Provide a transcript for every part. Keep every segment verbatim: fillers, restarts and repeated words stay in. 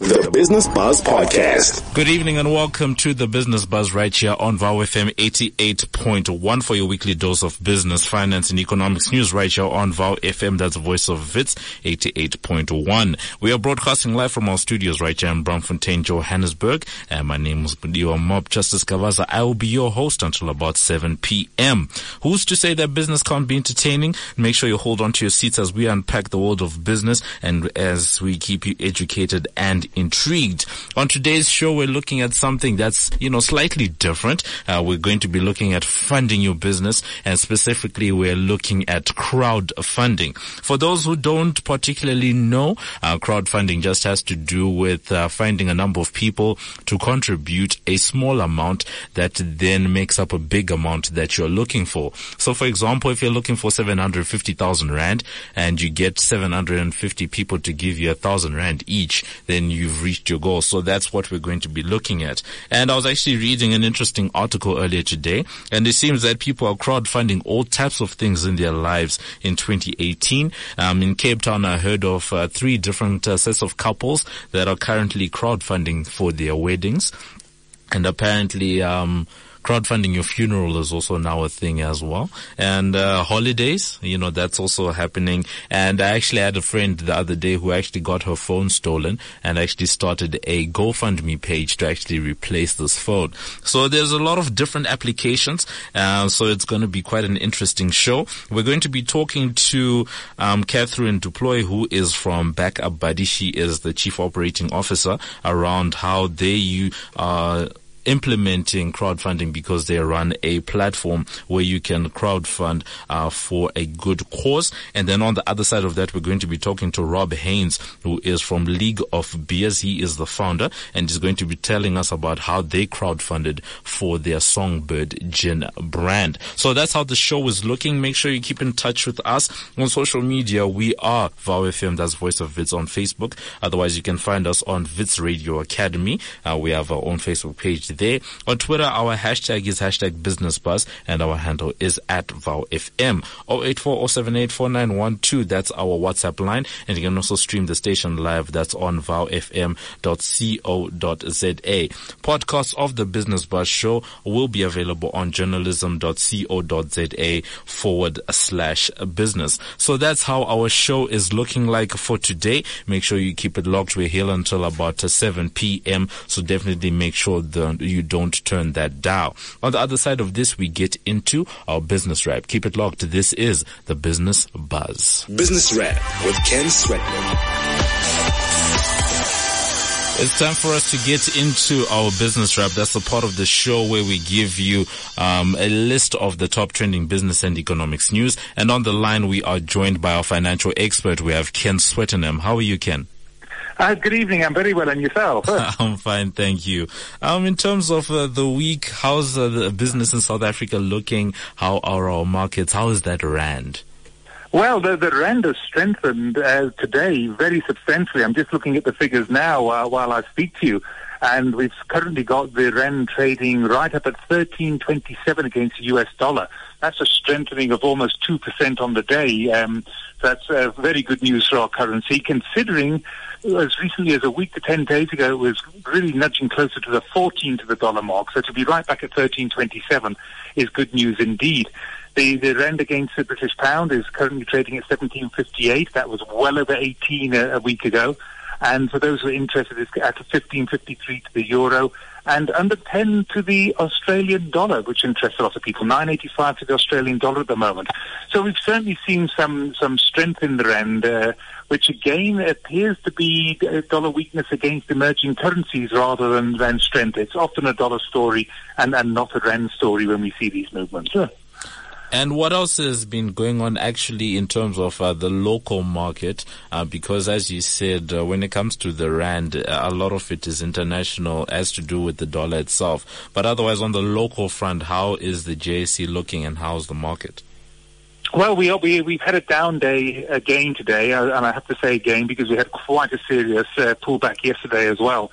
The Business Buzz Podcast. Good evening and welcome to the Business Buzz right here on V O W F M eighty-eight point one for your weekly dose of business, finance and economics news right here on V O W F M. That's the voice of Wits, eighty-eight point one. We are broadcasting live from our studios right here in Braamfontein, Johannesburg. And my name is Budiwa Mob Justice Kavaza. I will be your host until about seven p.m. Who's to say that business can't be entertaining? Make sure you hold on to your seats as we unpack the world of business and as we keep you educated and intrigued. On today's show, we're looking at something that's, you know, slightly different. Uh, we're going to be looking at funding your business, and specifically we're looking at crowdfunding. For those who don't particularly know, uh, crowdfunding just has to do with uh, finding a number of people to contribute a small amount that then makes up a big amount that you're looking for. So for example, if you're looking for seven hundred fifty thousand rand and you get seven hundred fifty people to give you a thousand rand each, then you've reached your goal. So that's what we're going to be looking at. And I was actually reading an interesting article earlier today, and it seems that people are crowdfunding all types of things in their lives in twenty eighteen. Um, in Cape Town, I heard of uh, three different uh, sets of couples that are currently crowdfunding for their weddings. And apparently, um, crowdfunding your funeral is also now a thing as well. And uh, holidays, you know, that's also happening. And I actually had a friend the other day who actually got her phone stolen and actually started a GoFundMe page to actually replace this phone. So there's a lot of different applications. Uh, so it's going to be quite an interesting show. We're going to be talking to um, Catherine Duploy, who is from Backup Buddy. She is the Chief Operating Officer, around how they uh implementing crowdfunding, because they run a platform where you can crowdfund uh, for a good cause. And then on the other side of that, we're going to be talking to Rob Haynes, who is from League of Beers. He is the founder, and he's going to be telling us about how they crowdfunded for their Songbird gin brand. So that's how the show is looking. Make sure you keep in touch with us on social media. We are V O W F M, that's Voice of Wits, on Facebook. Otherwise, you can find us on Wits Radio Academy. Uh, we have our own Facebook page there. On Twitter, our hashtag is hashtag BusinessBuzz, and our handle is at V O W F M. zero eight four zero seven eight four nine one two, that's our WhatsApp line. And you can also stream the station live. That's on V O W F M dot co dot za. Podcasts of the Business Buzz Show will be available on journalism dot co dot za forward slash business. So that's how our show is looking like for today. Make sure you keep it locked. We're here until about seven p.m. So definitely make sure that you don't turn that dial. On the other side of this, we get into our business rap. Keep it locked. This is the Business Buzz. Business Rap with Ken Sweatman. It's time for us to get into our business rap. That's the part of the show where we give you um, a list of the top trending business and economics news. And on the line, we are joined by our financial expert. We have Ken Swettenham. How are you, Ken? Uh, good evening. I'm very well, and yourself? I'm fine, thank you. Um, in terms of uh, the week, how's uh, the business in South Africa looking? How are our markets? How is that rand? Well, the, the rand has strengthened uh, today very substantially. I'm just looking at the figures now uh, while I speak to you, and we've currently got the rand trading right up at thirteen twenty-seven against the U S dollar. That's a strengthening of almost two percent on the day. Um, that's uh, very good news for our currency, considering as recently as a week to ten days ago, it was really nudging closer to the fourteen to the dollar mark. So to be right back at thirteen twenty-seven is good news indeed. The, the rand against the British pound is currently trading at seventeen fifty-eight. That was well over eighteen a, a week ago. And for those who are interested, it's at fifteen fifty-three to the euro and under ten to the Australian dollar, which interests a lot of people. nine eighty-five to the Australian dollar at the moment. So we've certainly seen some, some strength in the rand, uh, which again appears to be dollar weakness against emerging currencies rather than, than strength. It's often a dollar story and, and not a rand story when we see these movements. Sure. And what else has been going on actually in terms of uh, the local market? Uh, because as you said, uh, when it comes to the rand, uh, a lot of it is international, has to do with the dollar itself. But otherwise, on the local front, how is the J S E looking and how's the market? Well, we, we, we've had a down day again today, uh, and I have to say again because we had quite a serious uh, pullback yesterday as well.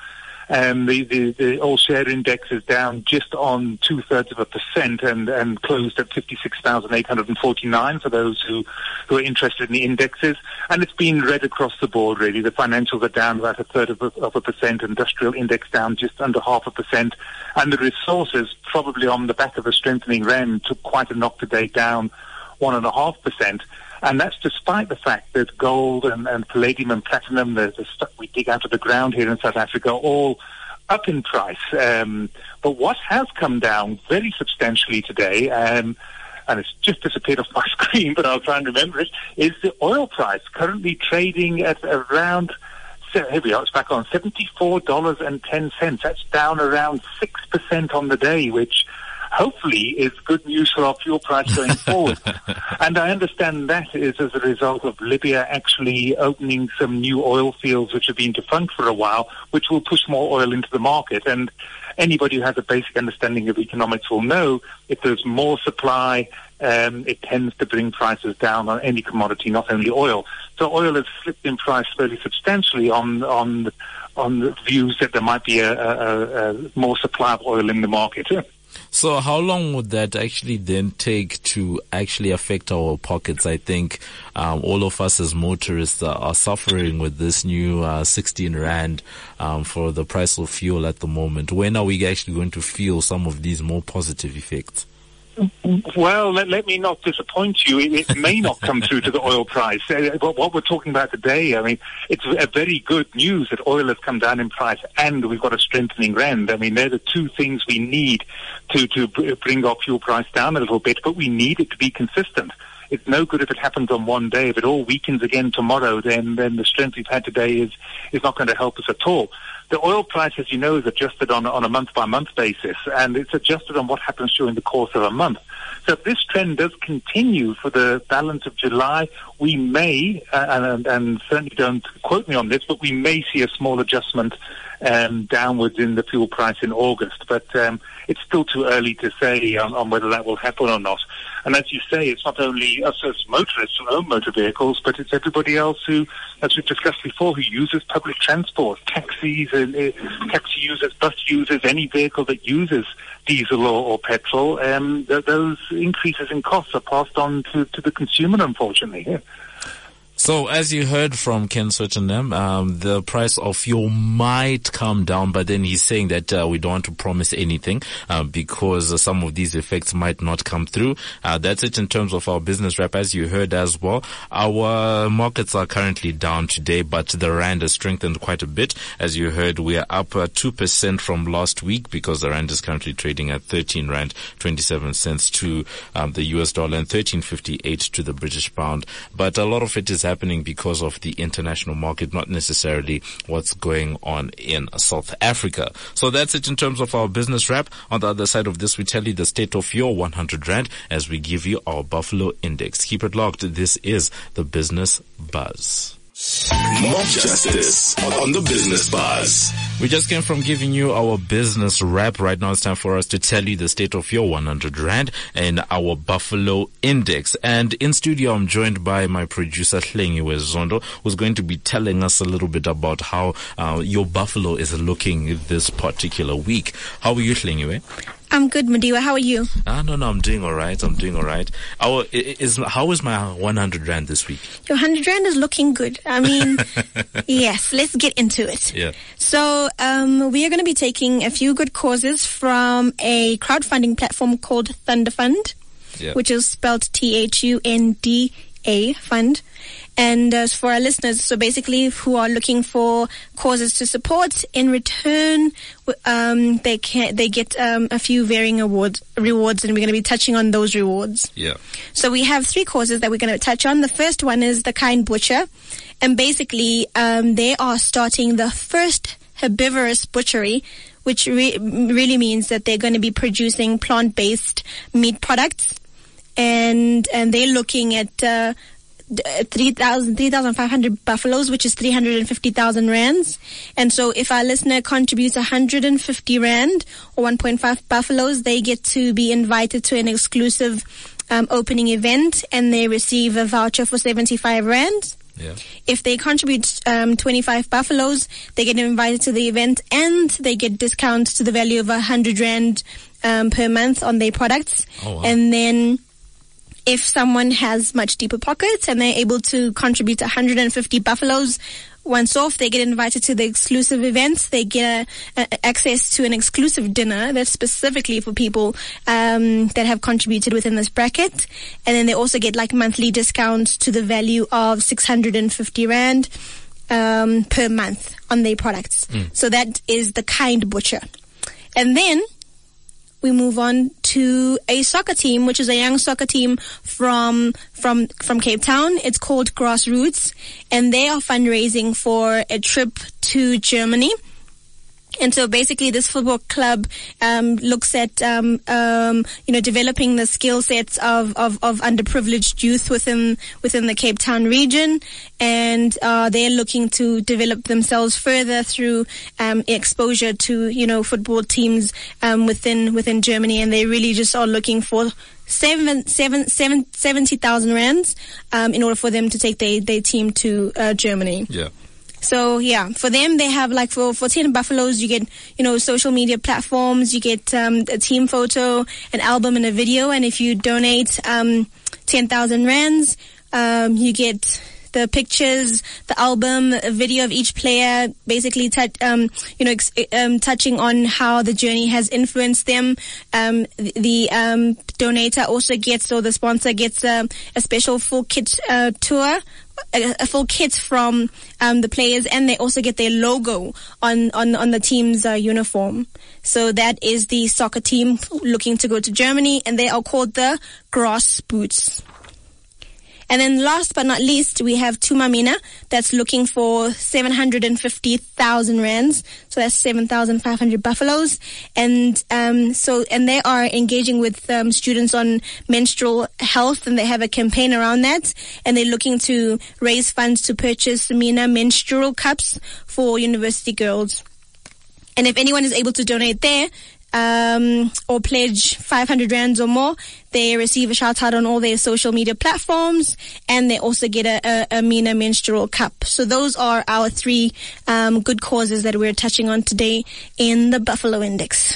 Um, the, the, the all share index is down just on two thirds of a percent and, and closed at fifty-six thousand eight hundred forty-nine for those who, who are interested in the indexes. And it's been read across the board, really. The financials are down about a third of a, of a percent, industrial index down just under half a percent. And the resources, probably on the back of a strengthening rand, took quite a knock today, down one and a half percent. And that's despite the fact that gold and, and palladium and platinum, the, the stuff we dig out of the ground here in South Africa, all up in price. Um, but what has come down very substantially today, um, and it's just disappeared off my screen, but I'll try and remember it, is the oil price, currently trading at around, here we are, it's back on seventy-four dollars and ten cents. That's down around six percent on the day, which hopefully is good news for our fuel price going forward. And I understand that is as a result of Libya actually opening some new oil fields which have been defunct for a while, which will push more oil into the market. And anybody who has a basic understanding of economics will know if there's more supply, um, it tends to bring prices down on any commodity, not only oil. So oil has slipped in price fairly substantially on on on the views that there might be a, a, a more supply of oil in the market. So how long would that actually then take to actually affect our pockets? I think um, all of us as motorists are, are suffering with this new uh, sixteen rand um, for the price of fuel at the moment. When are we actually going to feel some of these more positive effects? Well, let, let me not disappoint you. It, it may not come through to the oil price. Uh, but what we're talking about today, I mean, it's a very good news that oil has come down in price and we've got a strengthening rand. I mean, they're the two things we need to, to bring our fuel price down a little bit, but we need it to be consistent. It's no good if it happens on one day. If it all weakens again tomorrow, then, then the strength we've had today is, is not going to help us at all. The oil price, as you know, is adjusted on, on a month-by-month basis, and it's adjusted on what happens during the course of a month. So if this trend does continue for the balance of July, we may, uh, and, and certainly don't quote me on this, but we may see a small adjustment um, downwards in the fuel price in August. But um, it's still too early to say on, on whether that will happen or not. And as you say, it's not only us as motorists who own motor vehicles, but it's everybody else who, as we've discussed before, who uses public transport, taxis, and uh, taxi users, bus users, any vehicle that uses diesel or, or petrol. Um, th- those increases in costs are passed on to, to the consumer, unfortunately. Yeah. So, as you heard from Ken Swettenham, um, the price of fuel might come down, but then he's saying that uh, we don't want to promise anything uh, because uh, some of these effects might not come through. Uh, that's it in terms of our business wrap, as you heard as well. Our markets are currently down today, but the rand has strengthened quite a bit. As you heard, we are up uh, two percent from last week because the rand is currently trading at thirteen rand twenty-seven cents to um, the U S dollar and thirteen fifty-eight to the British pound. But a lot of it is happening because of the international market, not necessarily what's going on in South Africa. So that's it in terms of our business wrap. On the other side of this, we tell you the state of your one hundred rand as we give you our Buffalo Index. Keep it locked. This is the Business Buzz. Mob Justice on the Business Buzz. We just came from giving you our business wrap. Right now it's time for us to tell you the state of your one hundred rand and our Buffalo Index. And in studio, I'm joined by my producer, Hlengiwe Zondo, who's going to be telling us a little bit about how uh, your Buffalo is looking this particular week. How are you, Hlengiwe? I'm good, Madiwa. How are you? Ah, no, no, I'm doing all right. I'm doing all right. Our, is, how is my one hundred rand this week? Your one hundred rand is looking good. I mean, yes, let's get into it. Yeah. So, um, we are going to be taking a few good causes from a crowdfunding platform called Thunder Fund, yeah. which is spelled T H U N D A Fund. And uh, for our listeners, so basically who are looking for causes to support, in return, um, they can they get um, a few varying awards, rewards, and we're going to be touching on those rewards. Yeah. So we have three causes that we're going to touch on. The first one is the Kind Butcher, and basically um, they are starting the first herbivorous butchery, which re- really means that they're going to be producing plant-based meat products, and and they're looking at Uh, three thousand, three thousand five hundred buffaloes, which is three hundred fifty thousand rands. And so if our listener contributes one hundred fifty rand or one point five buffaloes, they get to be invited to an exclusive um, opening event, and they receive a voucher for seventy-five rand. Yeah. If they contribute um, twenty-five buffaloes, they get invited to the event and they get discounts to the value of one hundred rand um, per month on their products. Oh, wow. And then if someone has much deeper pockets and they're able to contribute one hundred fifty buffaloes once off, they get invited to the exclusive events. They get a, a, access to an exclusive dinner that's specifically for people um, that have contributed within this bracket. And then they also get like monthly discounts to the value of six hundred fifty rand um, per month on their products. Mm. So that is the Kind Butcher. And then we move on to a soccer team, which is a young soccer team from from from Cape Town. It's called Grassroots, and they are fundraising for a trip to Germany. And so basically this football club um, looks at, um, um, you know, developing the skill sets of, of, of underprivileged youth within within the Cape Town region. And uh, they're looking to develop themselves further through um, exposure to, you know, football teams um, within within Germany. And they really just are looking for seven, seven, seven, seventy thousand rands um, in order for them to take their, their team to uh, Germany. Yeah. So yeah, for them, they have like for, for ten buffaloes, you get, you know, social media platforms, you get, um, a team photo, an album and a video. And if you donate, um, ten thousand rands, um, you get the pictures, the album, a video of each player, basically, t- um, you know, ex- um, touching on how the journey has influenced them. Um, the, the um, donator also gets, or the sponsor gets a, a special full kit uh, tour. A, a full kit from um, the players, and they also get their logo on on on the team's uh, uniform. So that is the soccer team looking to go to Germany, and they are called the Grass Boots. And then last but not least, we have Tumamina that's looking for seven hundred fifty thousand rands. So that's seven thousand five hundred buffaloes. And, um, so, and they are engaging with, um, students on menstrual health, and they have a campaign around that. And they're looking to raise funds to purchase Mina menstrual cups for university girls. And if anyone is able to donate there, um, or pledge five hundred rands or more, they receive a shout out on all their social media platforms, and they also get a, a, a Mina menstrual cup. So those are our three, um, good causes that we're touching on today in the Buffalo Index.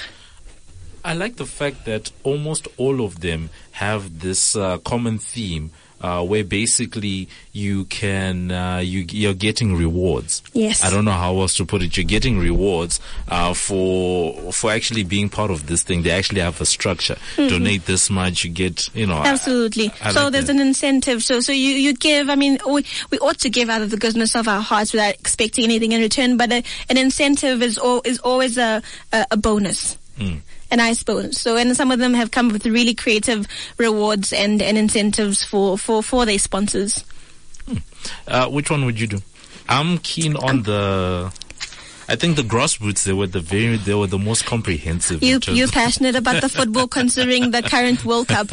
I like the fact that almost all of them have this, uh, common theme. Uh, where basically you can, uh, you, you're getting rewards. Yes. I don't know how else to put it. You're getting rewards, uh, for, for actually being part of this thing. They actually have a structure. Mm-hmm. Donate this much, you get, you know. Absolutely. I, I so like there's that. an incentive. So, so you, you give, I mean, we, we ought to give out of the goodness of our hearts without expecting anything in return, but a, an incentive is, al- is always a, a, a bonus. Mm. A nice bonus. So, and some of them have come with really creative rewards and, and incentives for, for, for their sponsors. Hmm. Uh, which one would you do? I'm keen on um, the, I think the Grassroots, they were the very, they were the most comprehensive. You, you're passionate about the football considering the current World Cup.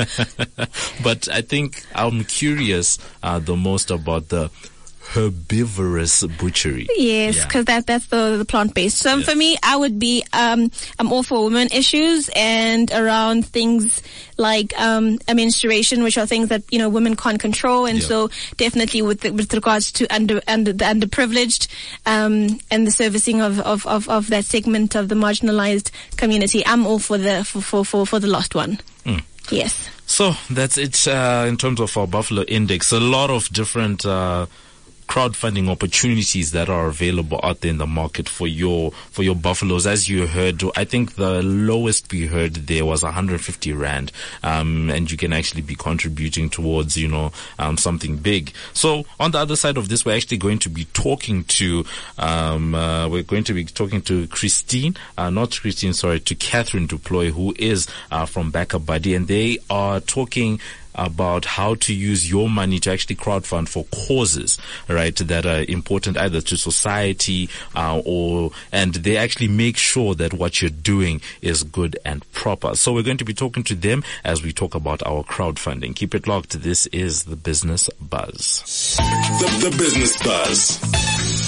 But I think I'm curious, uh, the most about the herbivorous butchery. Yes, because yeah. that that's the, the plant-based. So yeah. for me, I would be, um, I'm all for women issues and around things like um, a menstruation, which are things that, you know, women can't control. And yeah. so definitely with the, with regards to under, under the underprivileged um, and the servicing of, of, of, of that segment of the marginalized community, I'm all for the, for, for, for, for the last one. Mm. Yes. So that's it uh, in terms of our Buffalo Index. A lot of different uh crowdfunding opportunities that are available out there in the market for your for your buffaloes. As you heard, I think the lowest we heard there was one hundred fifty rand, um, and you can actually be contributing towards, you know, um, something big. So on the other side of this, we're actually going to be talking to, um, uh, we're going to be talking to Christine, uh, not Christine, sorry, to Catherine Duploy, who is uh, from Backup Buddy, and they are talking about how to use your money to actually crowdfund for causes, right, that are important either to society, uh, or, and they actually make sure that what you're doing is good and proper. So we're going to be talking to them as we talk about our crowdfunding. Keep it locked. This is the Business Buzz. The, the Business Buzz.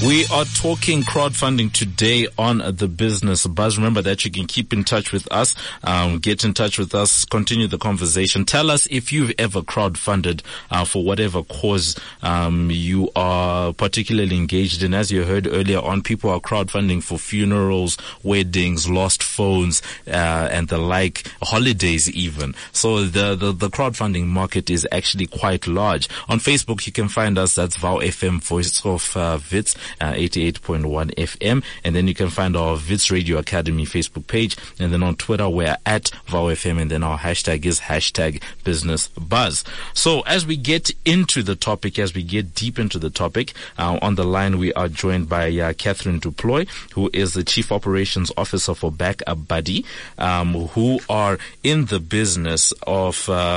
We are talking crowdfunding today on The Business Buzz. Remember that you can keep in touch with us, um, get in touch with us, continue the conversation. Tell us if you've ever crowdfunded uh, for whatever cause um, you are particularly engaged in. As you heard earlier on, people are crowdfunding for funerals, weddings, lost phones, uh, and the like, holidays even. So the, the, the crowdfunding market is actually quite large. On Facebook, you can find us. That's V O W F M, Voice of uh, Wits. Uh, eighty-eight point one F M, and then you can find our Wits Radio Academy Facebook page, and then on Twitter we're at V O W F M, and then our hashtag is hashtag Business Buzz. So as we get into the topic, as we get deep into the topic, uh, on the line we are joined by uh, Catherine du Plooy, who is the Chief Operations Officer for BackaBuddy, um, who are in the business of uh,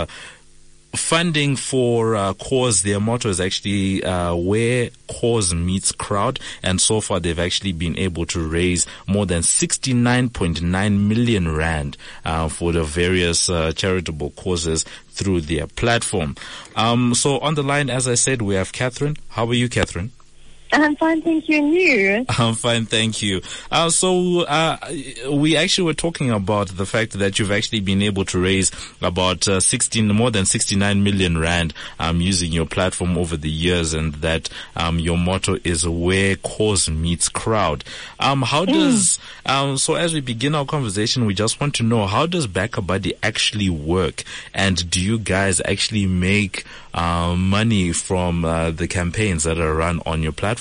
funding for uh, cause. Their motto is actually uh, where cause meets crowd, and so far they've actually been able to raise more than sixty-nine point nine million rand uh, for the various uh, charitable causes through their platform. Um, so on the line, as I said, we have Catherine. How are you, Catherine? I'm fine, thank you, and you? I'm fine, thank you. Uh, so, uh, we actually were talking about the fact that you've actually been able to raise about uh, sixteen, more than sixty-nine million rand, um, using your platform over the years, and that, um, your motto is where cause meets crowd. Um, how does, mm. um, so as we begin our conversation, we just want to know, how does BackaBuddy actually work? And do you guys actually make, uh, money from, uh, the campaigns that are run on your platform?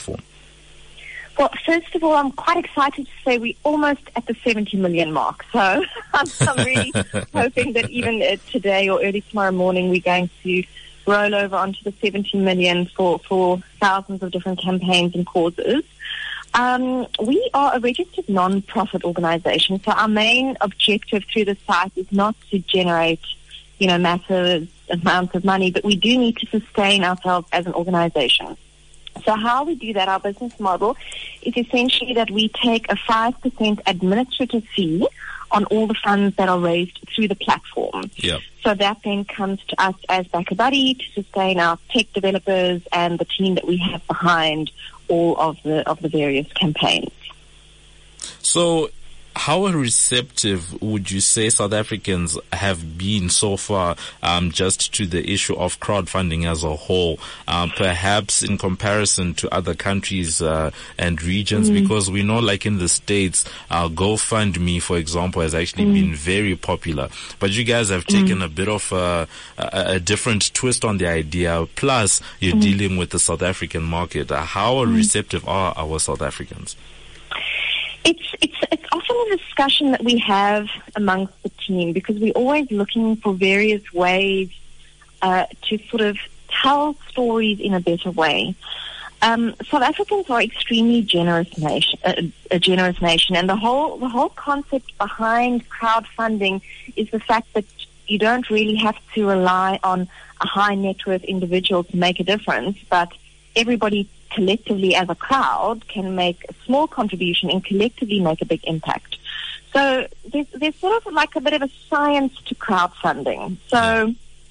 Well, first of all, I'm quite excited to say we're almost at the seventy million mark. So I'm, I'm really hoping that even uh, today or early tomorrow morning, we're going to roll over onto the seventy million for, for thousands of different campaigns and causes. Um, we are a registered non-profit organization. So our main objective through the site is not to generate, you know, massive amounts of money, but we do need to sustain ourselves as an organization. So how we do that, our business model, is essentially that we take a five percent administrative fee on all the funds that are raised through the platform. Yeah. So that then comes to us as BackaBuddy to sustain our tech developers and the team that we have behind all of the of the various campaigns. So how receptive would you say South Africans have been so far, um, just to the issue of crowdfunding as a whole, um, perhaps in comparison to other countries uh, and regions? Mm. Because we know, like in the States, uh, GoFundMe, for example, has actually mm. been very popular. But you guys have taken mm. a bit of a, a, a different twist on the idea. Plus, you're mm. dealing with the South African market. Uh, how mm. receptive are our South Africans? It's it's it's often a discussion that we have amongst the team, because we're always looking for various ways uh, to sort of tell stories in a better way. Um, South Africans are extremely generous nation, uh, a generous nation, and the whole the whole concept behind crowdfunding is the fact that you don't really have to rely on a high net worth individual to make a difference, but everybody collectively as a crowd can make a small contribution and collectively make a big impact. So there's, there's sort of like a bit of a science to crowdfunding. So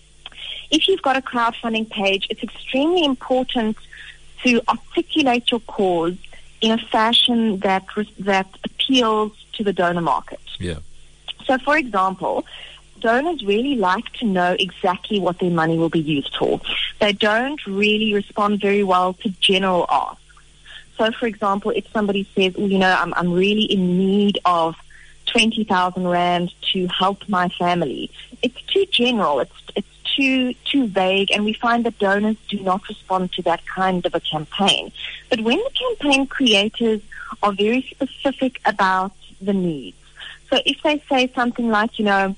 if you've got a crowdfunding page, it's extremely important to articulate your cause in a fashion that that appeals to the donor market. Yeah. So, for example, donors really like to know exactly what their money will be used for. They don't really respond very well to general asks. So, for example, if somebody says, well, you know, I'm, I'm really in need of twenty thousand rand to help my family, it's too general, it's, it's too too vague, and we find that donors do not respond to that kind of a campaign. But when the campaign creators are very specific about the needs, so if they say something like, you know,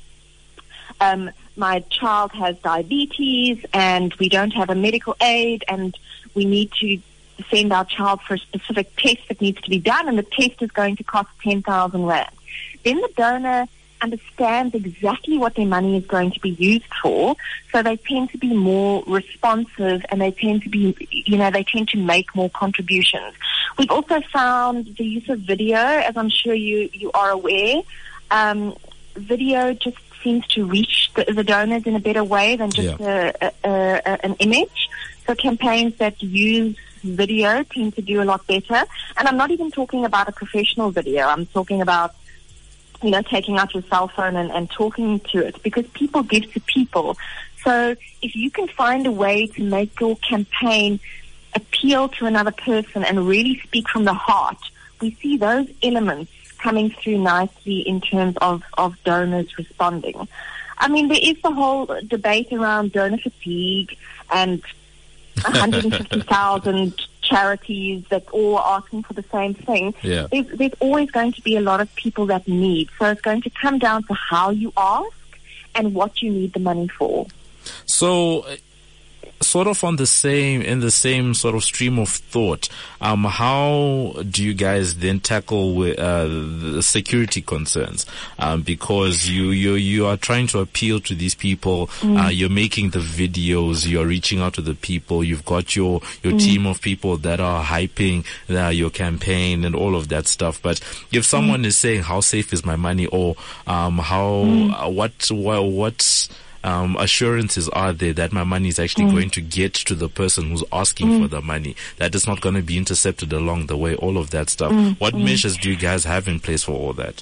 Um, my child has diabetes and we don't have a medical aid and we need to send our child for a specific test that needs to be done, and the test is going to cost ten thousand rand. Then the donor understands exactly what their money is going to be used for, so they tend to be more responsive and they tend to be, you know, they tend to make more contributions. We've also found the use of video, as I'm sure you, you are aware. Um, video just seems to reach the, the donors in a better way than just yeah. a, a, a, an image. So campaigns that use video tend to do a lot better. And I'm not even talking about a professional video. I'm talking about, you know, taking out your cell phone and, and talking to it, because people give to people. So if you can find a way to make your campaign appeal to another person and really speak from the heart, we see those elements coming through nicely in terms of, of donors responding. I mean, there is the whole debate around donor fatigue and one hundred fifty thousand charities that all are asking for the same thing. Yeah. There's, there's always going to be a lot of people that need. So it's going to come down to how you ask and what you need the money for. So, sort of on the same, in the same sort of stream of thought, um, how do you guys then tackle with, uh, the security concerns? Um, because you, you, you are trying to appeal to these people, mm. uh, you're making the videos, you're reaching out to the people, you've got your, your mm. team of people that are hyping uh, your campaign and all of that stuff. But if someone mm. is saying, how safe is my money, or, um, how, mm. uh, what, what, what's, Um, assurances are there that my money is actually mm. going to get to the person who's asking mm. for the money, that it's not going to be intercepted along the way, all of that stuff. Mm. What mm. measures do you guys have in place for all that?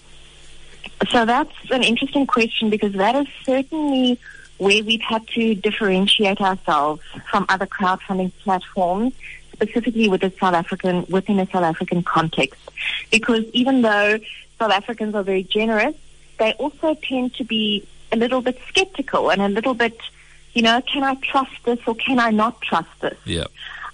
So that's an interesting question, because that is certainly where we've had to differentiate ourselves from other crowdfunding platforms, specifically with the South African, within a South African context. Because even though South Africans are very generous, they also tend to be a little bit skeptical and a little bit, you know, can I trust this or can I not trust this? Yeah.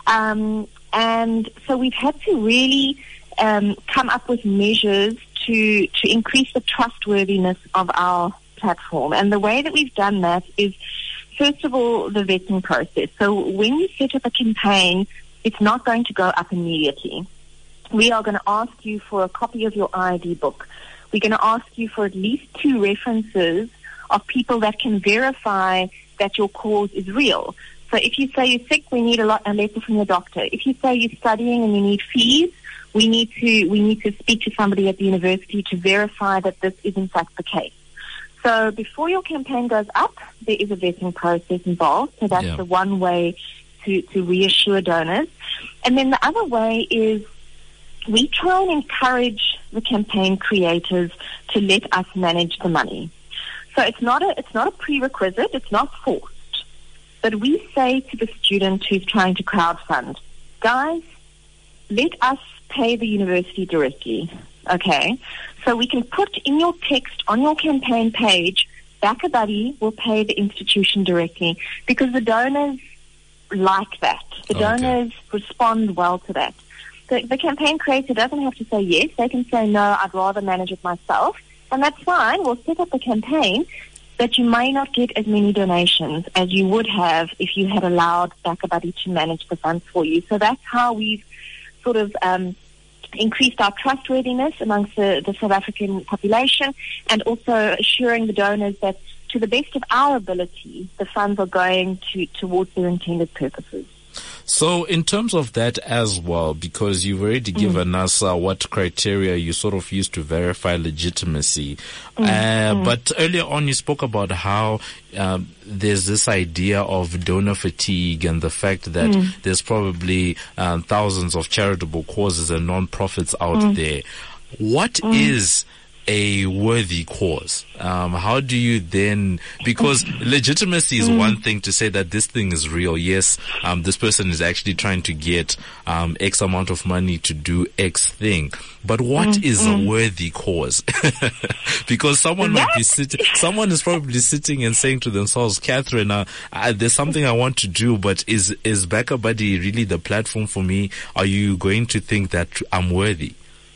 Um, and so we've had to really um, come up with measures to to increase the trustworthiness of our platform. And the way that we've done that is, first of all, the vetting process. So when you set up a campaign, it's not going to go up immediately. We are going to ask you for a copy of your I D book. We're going to ask you for at least two references of people that can verify that your cause is real. So if you say you're sick, we need a, lot, a letter from your doctor. If you say you're studying and you need fees, we need to we need to speak to somebody at the university to verify that this is in fact the case. So before your campaign goes up, there is a vetting process involved. So that's yeah. the one way to, to reassure donors. And then the other way is we try and encourage the campaign creators to let us manage the money. So it's not a it's not a prerequisite, it's not forced. But we say to the student who's trying to crowdfund, guys, let us pay the university directly. Okay? So we can put in your text on your campaign page, BackaBuddy will pay the institution directly, because the donors like that. The okay. donors respond well to that. The, the campaign creator doesn't have to say yes. They can say, no, I'd rather manage it myself. And that's fine. We'll set up a campaign, but you may not get as many donations as you would have if you had allowed BackaBuddy to manage the funds for you. So that's how we've sort of um, increased our trustworthiness amongst the, the South African population, and also assuring the donors that, to the best of our ability, the funds are going to towards their intended purposes. So in terms of that as well, because you've already given mm. us uh, what criteria you sort of use to verify legitimacy, mm. Uh, mm. but earlier on you spoke about how um, there's this idea of donor fatigue and the fact that mm. there's probably um, thousands of charitable causes and non-profits out mm. there. What mm. is a worthy cause? Um, how do you then, because legitimacy is mm. one thing to say that this thing is real. Yes, um, this person is actually trying to get um, X amount of money to do X thing. But what mm. is mm. a worthy cause? Because someone might be sitting, someone is probably sitting and saying to themselves, Catherine, uh, uh, there's something I want to do, but is, is BackaBuddy really the platform for me? Are you going to think that I'm worthy?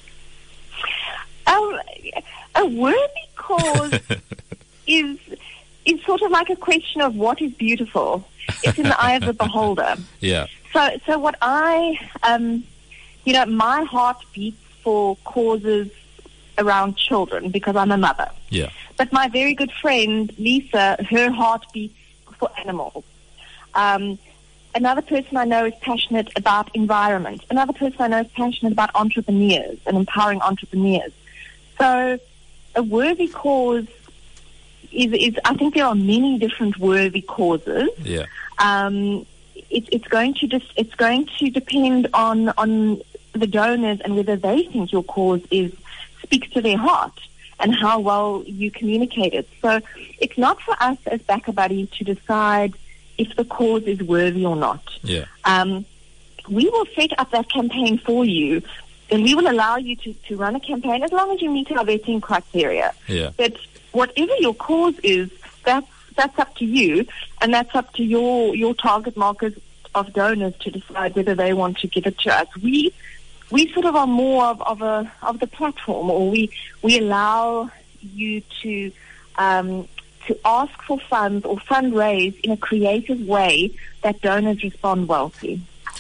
Um, a worthy cause is is sort of like a question of what is beautiful. It's in the eye of the beholder. Yeah. So, so what I, um, you know, my heart beats for causes around children because I'm a mother. Yeah. But my very good friend Lisa, her heart beats for animals. Um, another person I know is passionate about environment. Another person I know is passionate about entrepreneurs and empowering entrepreneurs. So a worthy cause is, is, I think there are many different worthy causes. Yeah. Um, it, it's going to just it's going to depend on on the donors and whether they think your cause is speaks to their heart and how well you communicate it. So it's not for us as BackaBuddy to decide if the cause is worthy or not. Yeah. Um, we will set up that campaign for you, and we will allow you to, to run a campaign as long as you meet our vetting criteria. Yeah. But whatever your cause is, that's that's up to you, and that's up to your your target market of donors to decide whether they want to give it to us. We we sort of are more of, of a of the platform, or we we allow you to um, to ask for funds or fundraise in a creative way that donors respond well to.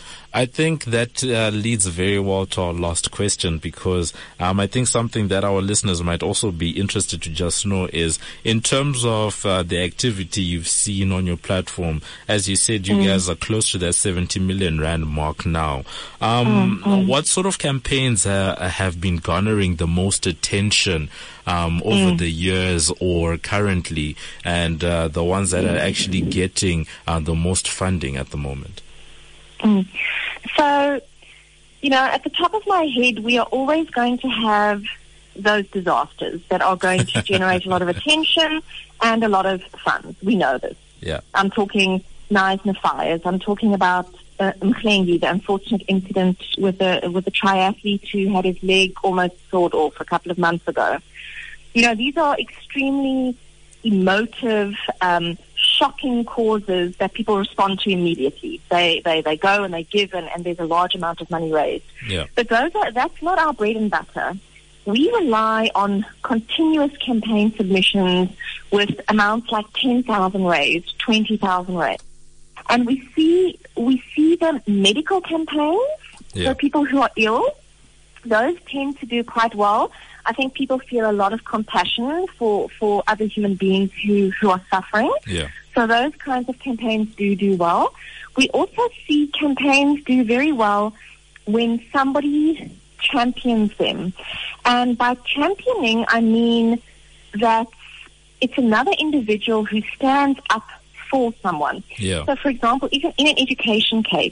I think that uh, leads very well to our last question, because um, I think something that our listeners might also be interested to just know is, in terms of uh, the activity you've seen on your platform, as you said, you mm. guys are close to that seventy million rand mark now. Um, mm-hmm. What sort of campaigns uh, have been garnering the most attention um, over mm. the years or currently, and uh, the ones that are actually getting uh, the most funding at the moment? Mm. So, you know, at the top of my head, we are always going to have those disasters that are going to generate a lot of attention and a lot of funds. We know this. Yeah. I'm talking Knysna fires. I'm talking about uh, Mkhlengi, the unfortunate incident with a with a triathlete who had his leg almost sawed off a couple of months ago. You know, these are extremely emotive, um, shocking causes that people respond to immediately. They they, they go and they give, and, and there's a large amount of money raised. Yeah. But those are that's not our bread and butter. We rely on continuous campaign submissions with amounts like ten thousand raised, twenty thousand raised. And we see we see the medical campaigns, yeah. so people who are ill, those tend to do quite well. I think people feel a lot of compassion for, for other human beings who, who are suffering. Yeah. So those kinds of campaigns do do well. We also see campaigns do very well when somebody champions them. And by championing, I mean that it's another individual who stands up for someone. Yeah. So, for example, even in an education case,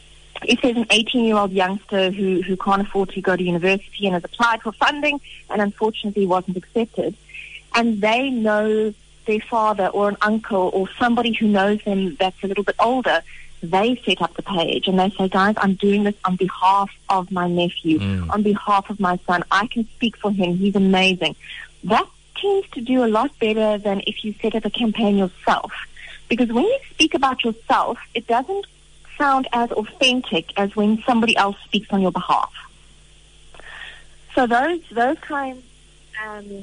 if there's an eighteen-year-old youngster who, who can't afford to go to university and has applied for funding and unfortunately wasn't accepted, and they know their father or an uncle or somebody who knows them that's a little bit older, they set up the page and they say, guys, I'm doing this on behalf of my nephew, mm. on behalf of my son. I can speak for him. He's amazing. That tends to do a lot better than if you set up a campaign yourself. Because when you speak about yourself, it doesn't sound as authentic as when somebody else speaks on your behalf. So those those kinds um,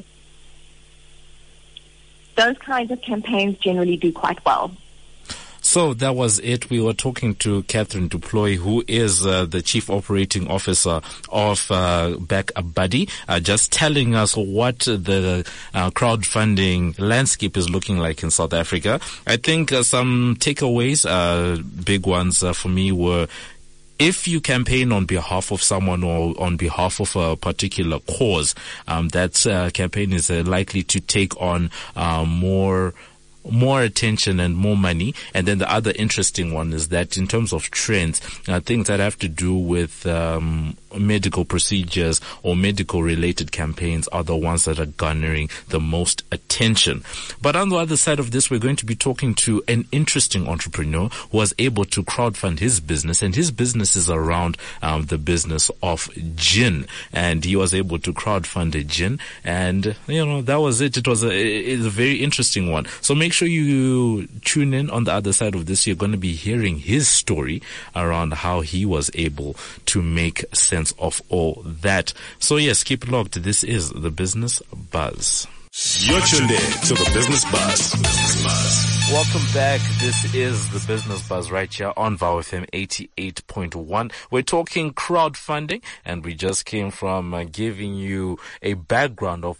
those kinds of campaigns generally do quite well. So that was it. We were talking to Catherine du Plooy, who is uh, the Chief Operating Officer of uh, BackaBuddy, uh, just telling us what the uh, crowdfunding landscape is looking like in South Africa. I think uh, some takeaways, uh, big ones uh, for me were, if you campaign on behalf of someone or on behalf of a particular cause, um, that uh, campaign is uh, likely to take on uh, more more attention and more money. And then the other interesting one is that in terms of trends, uh, things that have to do with um, medical procedures or medical related campaigns are the ones that are garnering the most attention. But on the other side of this, we're going to be talking to an interesting entrepreneur who was able to crowdfund his business, and his business is around um, the business of gin, and he was able to crowdfund a gin, and you know, that was it. It was a, it's a very interesting one. So make sure you tune in on the other side of this. You're going to be hearing his story around how he was able to make sense of all that. So yes, keep locked. This is the Business Buzz. You're tuned in to the Business Buzz. Business Buzz. Welcome back. This is the Business Buzz right here on VOW F M eighty-eight point one. We're talking crowdfunding, and we just came from uh, giving you a background of what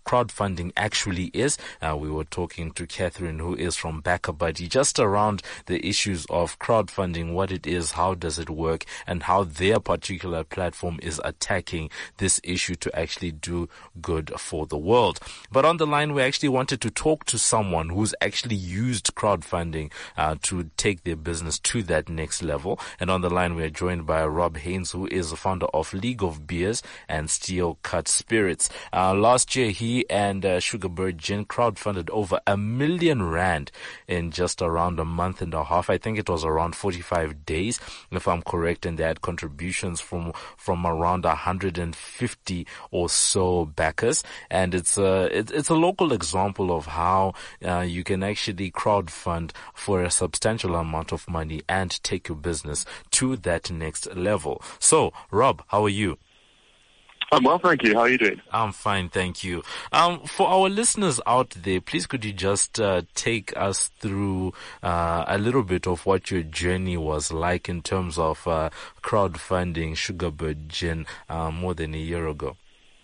crowdfunding actually is. Uh, we were talking to Catherine, who is from BackaBuddy, just around the issues of crowdfunding, what it is, how does it work, and how their particular platform is attacking this issue to actually do good for the world. But on the line, we actually wanted to talk to someone who's actually used crowdfunding uh, to take their business to that next level. And on the line, we are joined by Rob Haynes, who is the founder of League of Beers and Steel Cut Spirits. Uh, last year, he and uh, Sugarbird Gin crowdfunded over a million rand in just around a month and a half. I think it was around forty-five days, if I'm correct, and they had contributions from from around one hundred fifty or so backers. And it's a it, it's a local example of how uh, you can actually crowdfund for a substantial amount of money and take your business to that next level. So, Rob, how are you? I'm well, thank you. How are you doing? I'm fine, thank you. Um, for our listeners out there, please could you just uh, take us through uh, a little bit of what your journey was like in terms of uh, crowdfunding Sugarbird Gin uh, more than a year ago?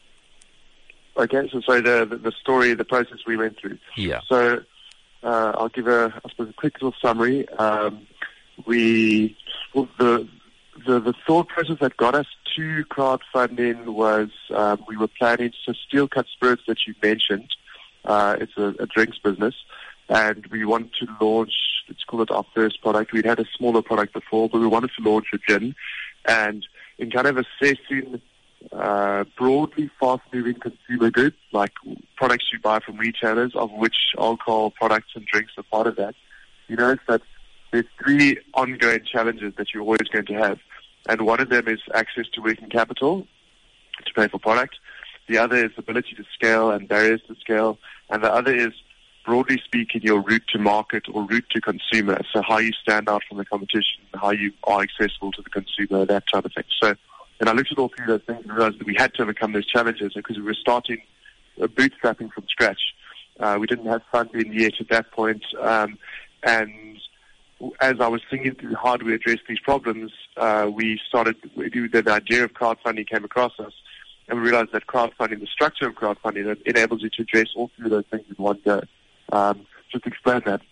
Okay, so sorry, the, the the story, the process we went through. Yeah. So uh, I'll give a, I suppose, a quick little summary. Um, we well, the the the thought process that got us to crowdfunding was um, we were planning so Steel Cut Spirits that you mentioned. Uh, it's a, a drinks business, and we wanted to launch. Let's call it our first product. We'd had a smaller product before, but we wanted to launch a gin, and in kind of assessing uh, broadly fast-moving consumer goods, like products you buy from retailers, of which alcohol products and drinks are part of that. You notice that there's three ongoing challenges that you're always going to have. And one of them is access to working capital to pay for product. The other is ability to scale and barriers to scale. And the other is, broadly speaking, your route to market or route to consumer. So how you stand out from the competition, how you are accessible to the consumer, that type of thing. So, and I looked at all three of those things and realized that we had to overcome those challenges because we were starting uh, bootstrapping from scratch. Uh, we didn't have funding yet at that point. Um, and as I was thinking through how do we address these problems, uh, we started, we, the idea of crowdfunding came across us, and we realized that crowdfunding, the structure of crowdfunding, enables you to address all three of those things in one go. Um, just to explain that.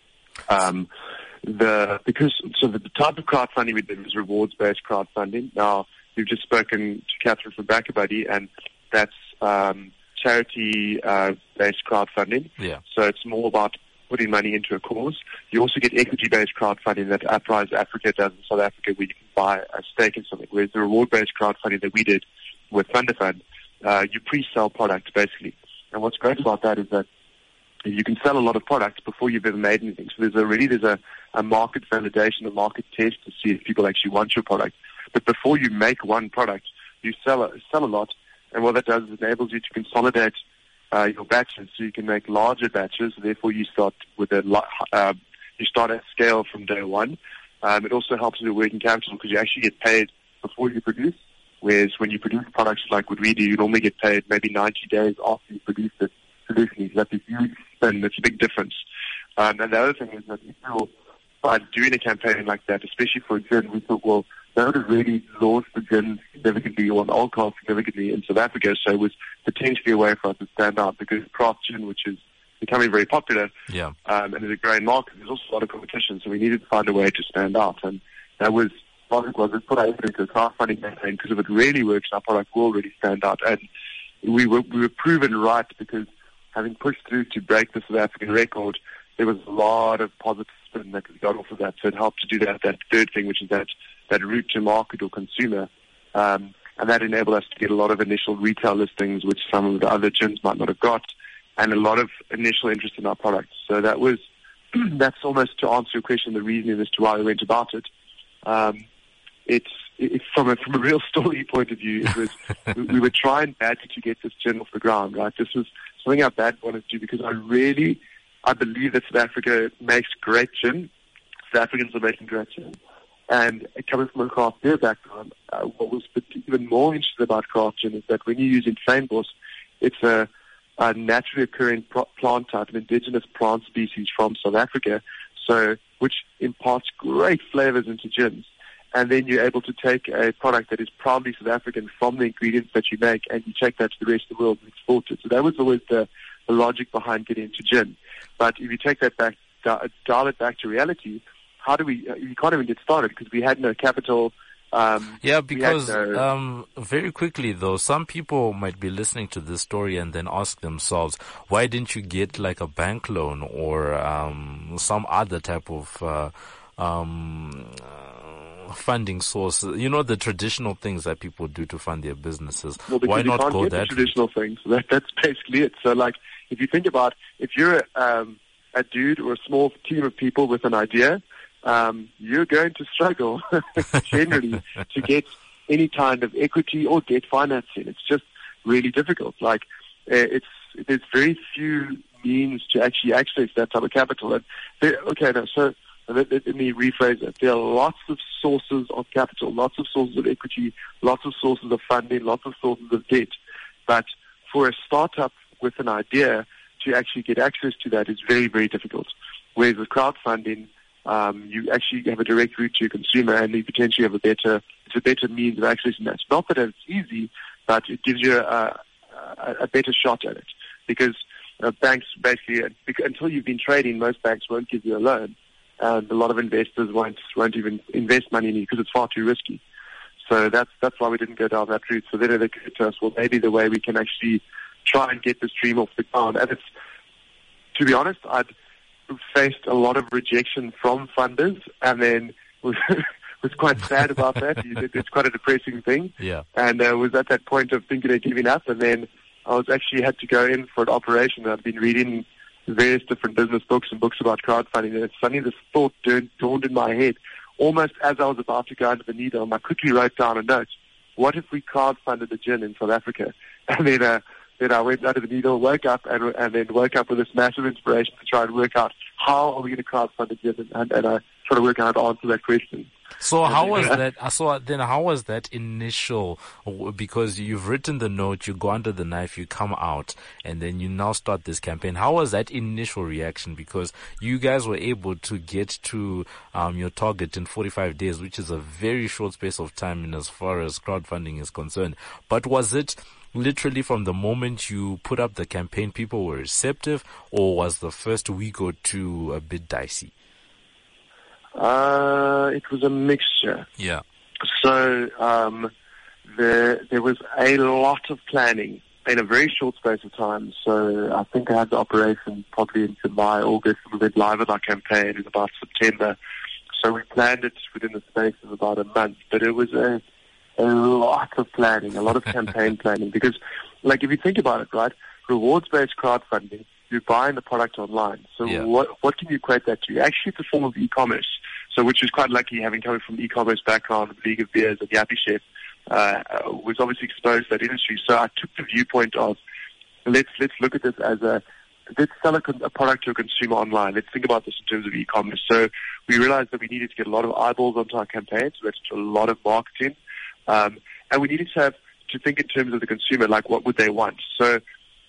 Um, the, because, so the, the type of crowdfunding we did was rewards-based crowdfunding. Now, we've just spoken to Catherine from BackaBuddy, and that's, um, charity, uh, based crowdfunding. Yeah. So it's more about putting money into a cause. You also get equity-based crowdfunding that Uprise Africa does in South Africa, where you can buy a stake in something. Whereas the reward-based crowdfunding that we did with Thunderfund, uh, you pre-sell product, basically. And what's great about that is that you can sell a lot of products before you've ever made anything. So there's already there's a, a market validation, a market test to see if people actually want your product. But before you make one product, you sell a, sell a lot. And what that does is it enables you to consolidate Uh, your batches, so you can make larger batches. Therefore, you start with a uh, you start at scale from day one. Um, it also helps with your working capital because you actually get paid before you produce. Whereas when you produce products like what we do, you normally get paid maybe ninety days after you produce it. Traditionally, that's a huge spend. That's a big difference. Um, and the other thing is that if you're by doing a campaign like that, especially for a gin, we thought, well, that would have really launched the gin significantly or alcohol significantly in South Africa, so it was potentially a way for us to stand out because craft gin, which is becoming very popular, yeah, um, and is a growing market, there's also a lot of competition, so we needed to find a way to stand out, and that was, logic was, let's put our effort into a crowdfunding campaign, because if it really works, our product will really stand out, and we were, we were proven right because having pushed through to break the South African record, there was a lot of positive spin that we got off of that, so it helped to do that, that third thing, which is that that route to market or consumer, um, and that enabled us to get a lot of initial retail listings, which some of the other gyms might not have got, and a lot of initial interest in our products. So that was, that's almost to answer your question, the reasoning as to why we went about it. Um, it's, it's from a, from a real story point of view, it was, we, we were trying badly to get this gin off the ground, right? This was something I bad wanted to do because I really, I believe that South Africa makes great gin. South Africans are making great gin. And coming from a craft beer background, uh, what was even more interesting about craft gin is that when you're using fynbos, it's a, a naturally occurring pro- plant type, an indigenous plant species from South Africa, so which imparts great flavors into gins. and then you're able to take a product that is primarily South African from the ingredients that you make, and you take that to the rest of the world and export it. So that was always the, the logic behind getting into gin. But if you take that back, dial it back to reality, how do we, you can't even get started because we had no capital. Um, yeah, because no, um, very quickly though, some people might be listening to this story and then ask themselves, why didn't you get like a bank loan or um, some other type of uh, um, uh, funding source? You know, the traditional things that people do to fund their businesses. Well, why not can't go get that the traditional things? That, that's basically it. So, like, if you think about, if you're a, um, a dude or a small team of people with an idea, Um, you're going to struggle generally to get any kind of equity or debt financing. It's just really difficult. Like, uh, it's there's very few means to actually access that type of capital. And there, okay, no, so let, let me rephrase it. There are lots of sources of capital, lots of sources of equity, lots of sources of funding, lots of sources of debt. But for a startup with an idea to actually get access to that is very, very difficult. Whereas with crowdfunding, Um, you actually have a direct route to your consumer, and you potentially have a better, it's a better means of accessing that. Not that it's easy, but it gives you a, a, a better shot at it. Because uh, banks basically, because until you've been trading, most banks won't give you a loan, and a lot of investors won't won't even invest money in you because it's far too risky. So that's that's why we didn't go down that route. So then it occurred to us, well, maybe the way we can actually try and get this dream off the ground. And it's, to be honest, I'd faced a lot of rejection from funders, and then was, was quite sad about that. It's quite a depressing thing. Yeah. And uh, was at that point of thinking of giving up, and then I was actually had to go in for an operation. I've been reading various different business books and books about crowdfunding, and it's suddenly this thought dawned in my head, almost as I was about to go into the needle, and I quickly wrote down a note. What if we crowdfunded the gin in South Africa? And then uh, Then I went under the needle, woke up, and, and then woke up with this massive inspiration to try and work out how are we going to crowdfund it, and, and, and I try to work out how to answer that question. So how was that? So then, how was that initial? Because you've written the note, you go under the knife, you come out, and then you now start this campaign. How was that initial reaction? Because you guys were able to get to um, your target in forty-five days, which is a very short space of time in as far as crowdfunding is concerned. But was it literally from the moment you put up the campaign, people were receptive, or was the first week or two a bit dicey? Uh, it was a mixture. Yeah. So um, there there was a lot of planning in a very short space of time. So I think I had the operation probably in July, August, and we went live with our campaign in about September. So we planned it within the space of about a month, but it was a a lot of planning, a lot of campaign planning, because, like, if you think about it, right, rewards-based crowdfunding, you're buying the product online. So yeah. what what can you equate that to? Actually, it's a form of e-commerce. So which is quite lucky, having coming from e-commerce background, League of Beers and Yappy Chef, uh, was obviously exposed to that industry. So I took the viewpoint of, let's let's look at this as a, let's sell a, a product to a consumer online. Let's think about this in terms of e-commerce. So we realized that we needed to get a lot of eyeballs onto our campaign, so that's a lot of marketing. Um, and we needed to have to think in terms of the consumer, like what would they want. So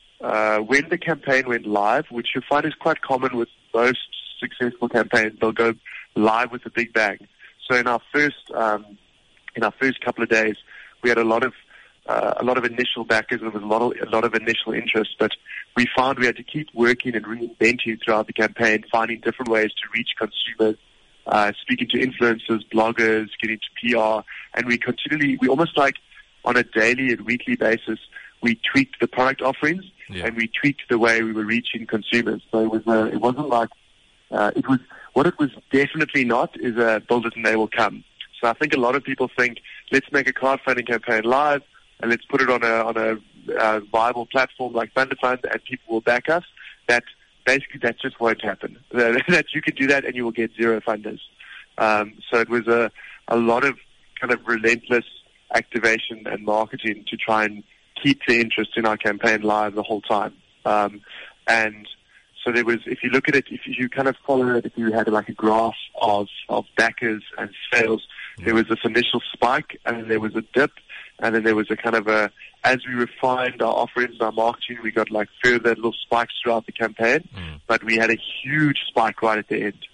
uh, when the campaign went live, which you find is quite common with most successful campaigns, they'll go live with a big bang. So in our first um, in our first couple of days, we had a lot of uh, a lot of initial backers, and there was a lot of a lot of initial interest. But we found we had to keep working and reinventing throughout the campaign, finding different ways to reach consumers. Uh, speaking to influencers, bloggers, getting to P R, and we continually, we almost like on a daily and weekly basis, we tweaked the product offerings, yeah. and we tweaked the way we were reaching consumers. So it was, uh, it wasn't like, uh, it was, what it was definitely not is a build it and they will come. So I think a lot of people think, let's make a crowdfunding campaign live and let's put it on a, on a uh, viable platform like Thunderfund and people will back us. That Basically, that just won't happen. That you can do that and you will get zero funders. Um, so it was a, a lot of kind of relentless activation and marketing to try and keep the interest in our campaign live the whole time. Um, and so there was, if you look at it, if you kind of follow it, if you had like a graph of, of backers and sales, yeah. there was this initial spike and then there was a dip and then there was a kind of a, as we refined our offerings and our marketing, we got like further little spikes throughout the campaign, mm. but we had a huge spike right at the end.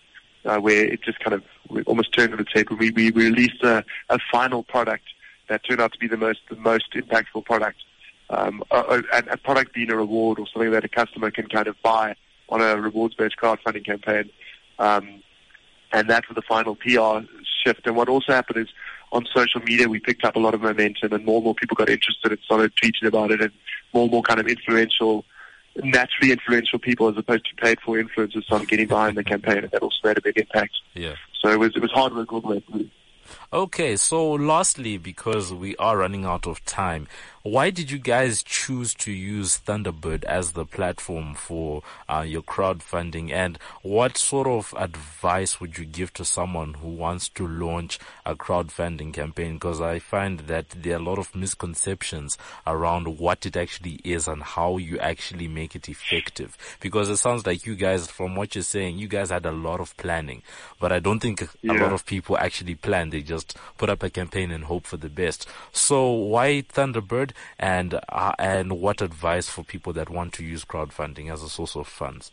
uh, where it just kind of almost turned on its head. We, we, we released a, a final product that turned out to be the most the most impactful product, um, a, a, a product being a reward or something that a customer can kind of buy on a rewards-based crowdfunding campaign. Um, and that was the final P R shift. And what also happened is on social media, we picked up a lot of momentum, and more and more people got interested and started tweeting about it, and more and more kind of influential, naturally influential people as opposed to paid-for influencers started getting behind the campaign, and that also made a big impact. Yeah. So it was it was hard work all the way through. Okay, so lastly, because we are running out of time, why did you guys choose to use Thunderbird as the platform for uh, your crowdfunding, and what sort of advice would you give to someone who wants to launch a crowdfunding campaign? Because I find that there are a lot of misconceptions around what it actually is and how you actually make it effective. Because it sounds like you guys, from what you're saying, you guys had a lot of planning, but I don't think yeah. a lot of people actually plan. They just put up a campaign and hope for the best. So why Thunderbird, and uh, and what advice for people that want to use crowdfunding as a source of funds?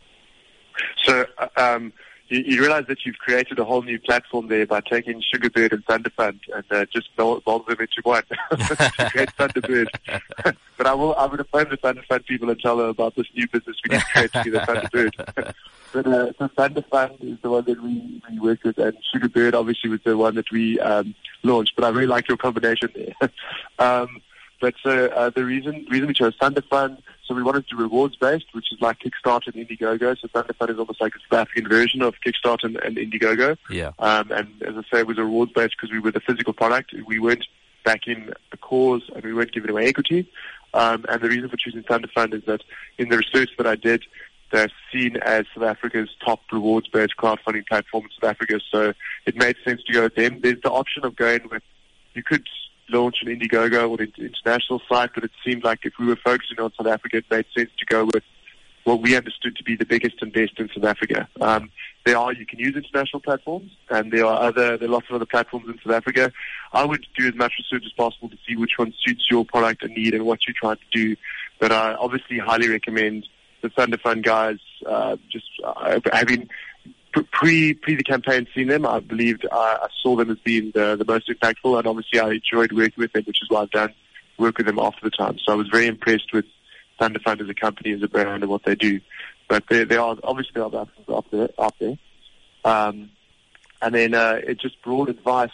So um, you, you realize that you've created a whole new platform there by taking Sugarbird and Thunderfund and uh, just mold them into one to create Thunderbird. But I will, I'm going to phone the Thunderfund people and tell them about this new business we need to create to be the Thunderbird. But uh, so Thunderfund is the one that we, we worked with, and Sugarbird obviously was the one that we um, launched. But I really like your combination there. um, but so uh, the reason reason we chose Thunderfund, so we wanted to do rewards based, which is like Kickstarter and Indiegogo. So Thunderfund is almost like a South African version of Kickstarter and, and Indiegogo. Yeah. Um, and as I say, it was a rewards based because we were the physical product. We weren't backing a cause, and we weren't giving away equity. Um, and the reason for choosing Thunderfund is that in the research that I did, they're seen as South Africa's top rewards-based crowdfunding platform in South Africa, so it made sense to go with them. There's the option of going with, you could launch an Indiegogo or an international site, but it seemed like if we were focusing on South Africa, it made sense to go with what we understood to be the biggest and best in South Africa. Um, there are, you can use international platforms, and there are other, there are lots of other platforms in South Africa. I would do as much research as possible to see which one suits your product and need and what you're trying to do, but I obviously highly recommend the Thunderfund guys. Uh, just uh, having pre pre the campaign seen them, I believed uh, I saw them as being the, the most impactful, and obviously I enjoyed working with them, which is why I've done work with them after the time. So I was very impressed with Thunderfund as a company, as a brand, and what they do. But they, they are obviously there are others out there. Out there. Um, and then uh, it just broad advice.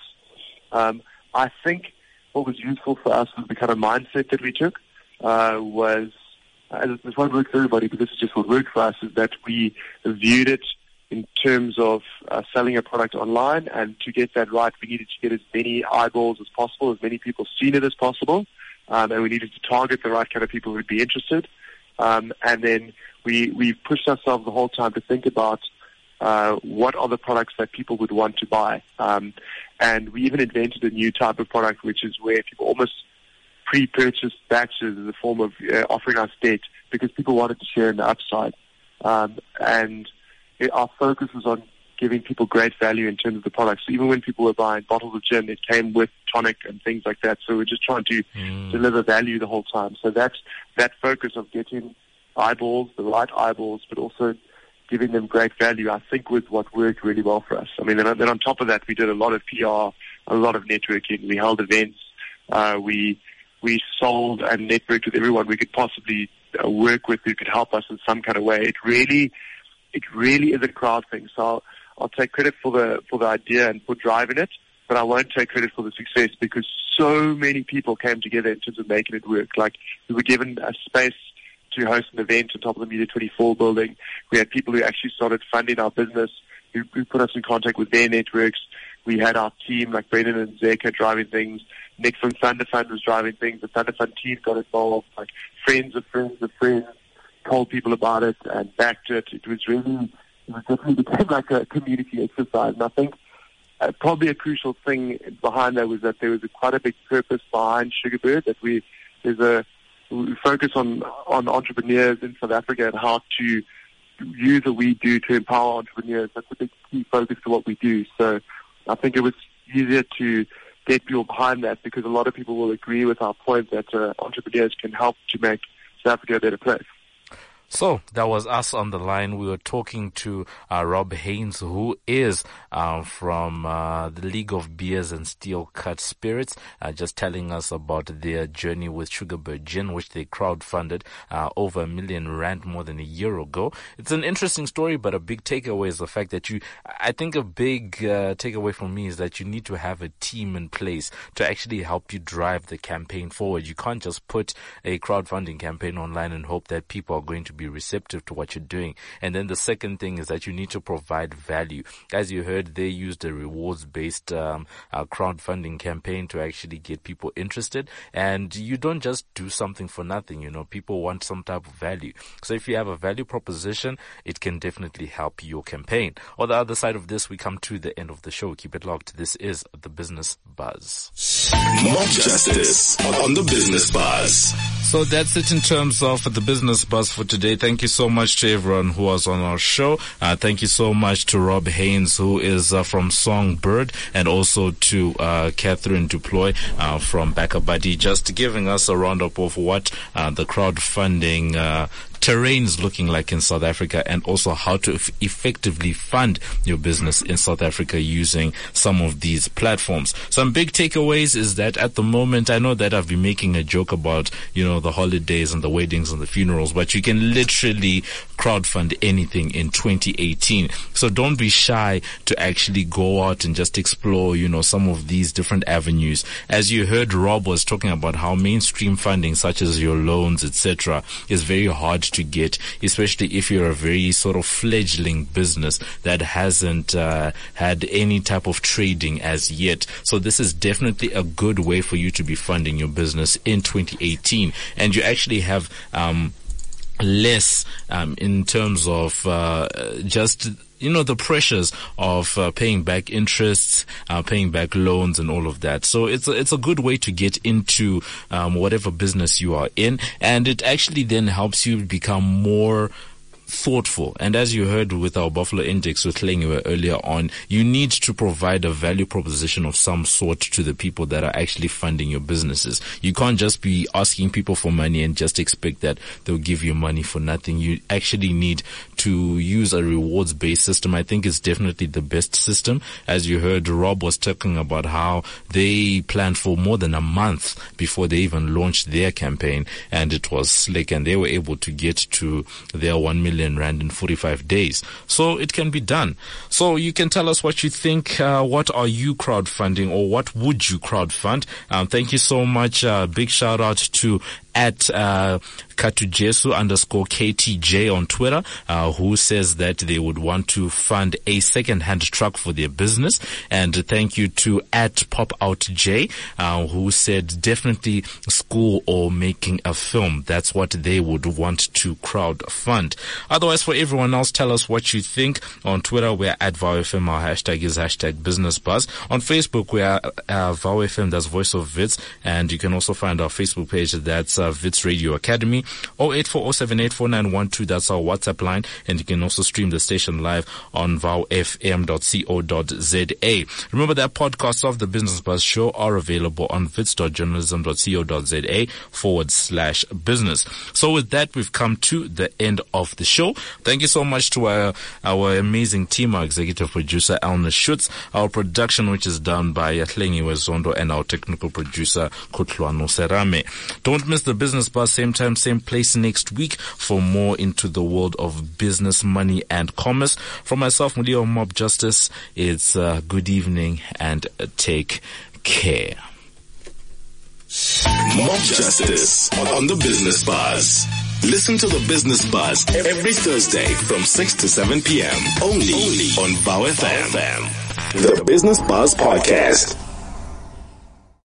Um, I think what was useful for us was the kind of mindset that we took. Uh, was uh, this won't work for everybody, but this is just what worked for us. Is that we viewed it in terms of uh, selling a product online, and to get that right, we needed to get as many eyeballs as possible, as many people seen it as possible. Um, and we needed to target the right kind of people who would be interested. Um, and then we, we pushed ourselves the whole time to think about uh, what are the products that people would want to buy. Um, and we even invented a new type of product, which is where people almost pre-purchase batches as a form of uh, offering us debt because people wanted to share in the upside. Um, and it, our focus was on giving people great value in terms of the products. So even when people were buying bottles of gin, it came with tonic and things like that. So we're just trying to mm. deliver value the whole time. So that's that focus of getting eyeballs, the right eyeballs, but also giving them great value, I think was what worked really well for us. I mean, then, then on top of that, we did a lot of P R, a lot of networking. We held events. Uh, we we sold and networked with everyone we could possibly uh, work with who could help us in some kind of way. It really, it really is a crowd thing. So I'll, I'll take credit for the for the idea and for driving it, but I won't take credit for the success because so many people came together in terms of making it work. Like we were given a space to host an event on top of the Media twenty-four building. We had people who actually started funding our business, who, who put us in contact with their networks. We had our team like Brendan and Zeka driving things. Nick from Thunderfund was driving things. The Thunderfund team got involved. Like friends of friends of friends told people about it and backed it. It was really, it was definitely became like a community exercise. And I think uh, probably a crucial thing behind that was that there was a, quite a big purpose behind Sugarbird. That we there's a we focus on on entrepreneurs in South Africa and how to use what we do to empower entrepreneurs. That's a big key focus to what we do. So I think it was easier to get people behind that because a lot of people will agree with our point that uh, entrepreneurs can help to make South Africa a better place. So that was us on the line. We were talking to uh, Rob Haynes, who is uh, from uh, the League of Beers and Steel Cut Spirits, uh, just telling us about their journey with Sugarbird Gin, which they crowdfunded uh, over a million rand more than a year ago. It's an interesting story, but a big takeaway is the fact that you, I think a big uh, takeaway from me is that you need to have a team in place to actually help you drive the campaign forward. You can't just put a crowdfunding campaign online and hope that people are going to be receptive to what you're doing. And then the second thing is that you need to provide value. As you heard, they used a rewards-based um, uh, crowdfunding campaign to actually get people interested. And you don't just do something for nothing. You know, people want some type of value. So if you have a value proposition, it can definitely help your campaign. On the other side of this, we come to the end of the show. Keep it locked. This is The Business Buzz. Mob Justice on The Business Buzz. So that's it in terms of The Business Buzz for today. Thank you so much to everyone who was on our show. Uh, thank you so much to Rob Haynes, who is uh, from Songbird, and also to uh, Catherine Duploy uh, from BackaBuddy, just giving us a roundup of what uh, the crowdfunding uh, terrain is looking like in South Africa, and also how to f- effectively fund your business in South Africa using some of these platforms. Some big takeaways is that at the moment, I know that I've been making a joke about, you know, the holidays and the weddings and the funerals, but you can literally crowdfund anything in twenty eighteen. So don't be shy to actually go out and just explore, you know, some of these different avenues. As you heard, Rob was talking about how mainstream funding, such as your loans, et cetera, is very hard to get, especially if you're a very sort of fledgling business that hasn't uh, had any type of trading as yet. So this is definitely a good way for you to be funding your business in twenty eighteen. And you actually have um, less um, in terms of uh, just you know, the pressures of uh, paying back interests, uh, paying back loans and all of that. So it's a, it's a good way to get into um, whatever business you are in. And it actually then helps you become more thoughtful. And as you heard with our Buffalo Index with Lengiwe earlier on, you need to provide a value proposition of some sort to the people that are actually funding your businesses. You can't just be asking people for money and just expect that they'll give you money for nothing. You actually need to use a rewards-based system. I think it's definitely the best system. As you heard, Rob was talking about how they planned for more than a month before they even launched their campaign, and it was slick, and they were able to get to their one million rand in forty-five days. So it can be done. So you can tell us what you think. Uh, what are you crowdfunding, or what would you crowdfund? Um, thank you so much. Uh, big shout out to at uh, Katujesu underscore K T J on Twitter, uh, who says that they would want to fund a second-hand truck for their business. And thank you to at Pop Out J, uh, who said definitely school or making a film. That's what they would want to crowd fund. Otherwise, for everyone else, tell us what you think. On Twitter, we're at VowFM. Our hashtag is hashtag Business Buzz. On Facebook, we are uh, VowFM, that's Voice of Wits. And you can also find our Facebook page, that's uh, Wits Radio Academy. oh eight four oh seven eight four nine one two, that's our WhatsApp line. And you can also stream the station live on vow f m dot co dot z a. Remember that podcasts of the Business Buzz show are available on wits dot journalism dot co dot z a forward slash business. So with that, we've come to the end of the show. Thank you so much to our, our amazing team, our executive producer, Alna Schutz, our production, which is done by Lengiwe Zondo, and our technical producer, Kutluano Serame. Don't miss the Business Buzz, same time, same place next week for more into the world of business, money, and commerce. From myself, Mulio Mob Justice, it's uh, good evening and uh, take care. Mob Justice on The Business Buzz. Listen to The Business Buzz every Thursday from six to seven p.m. only, only on VowFM. The Business Buzz Podcast.